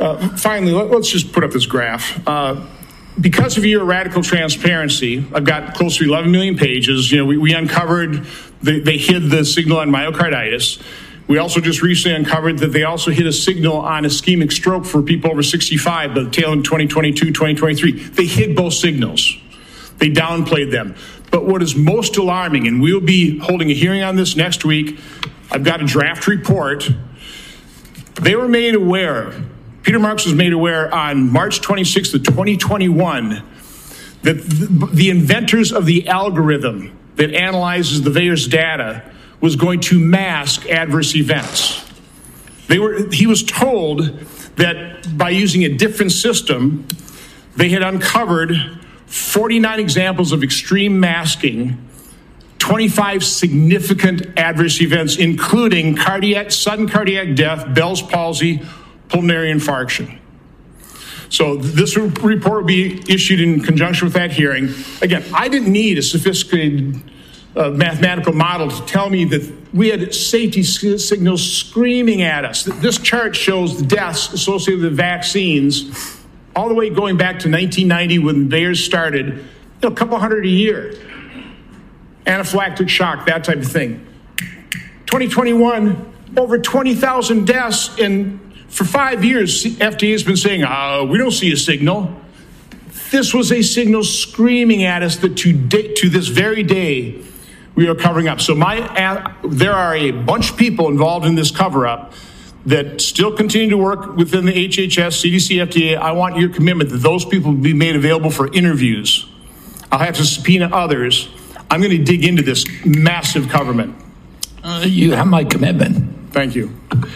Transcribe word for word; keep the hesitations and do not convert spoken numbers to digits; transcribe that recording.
Uh, finally, let, let's just put up this graph. Uh, because of your radical transparency, I've got close to eleven million pages. You know, we, we uncovered, the, they hid the signal on myocarditis. We also just recently uncovered that they also hit a signal on ischemic stroke for people over sixty-five, but the tail in twenty twenty-two, twenty twenty-three. They hid both signals. They downplayed them. But what is most alarming, and we'll be holding a hearing on this next week, I've got a draft report. They were made aware, Peter Marks was made aware on March twenty-sixth of twenty twenty-one that the, the inventors of the algorithm that analyzes the VAERS data was going to mask adverse events. They were, he was told that by using a different system, they had uncovered forty-nine examples of extreme masking, twenty-five significant adverse events, including cardiac, sudden cardiac death, Bell's palsy, pulmonary infarction. So this report will be issued in conjunction with that hearing. Again, I didn't need a sophisticated uh, mathematical model to tell me that we had safety signals screaming at us. This chart shows the deaths associated with the vaccines all the way going back to nineteen ninety when VAERS started, you know, a couple hundred a year. Anaphylactic shock, that type of thing. twenty twenty-one, over twenty thousand deaths, and for five years, F D A has been saying, uh, we don't see a signal. This was a signal screaming at us that to, day, to this very day, we are covering up. So my, uh, there are a bunch of people involved in this cover-up that still continue to work within the H H S, C D C, F D A. I want your commitment that those people will be made available for interviews. I'll have to subpoena others. I'm going to dig into this massive government. Uh, you have my commitment. Thank you.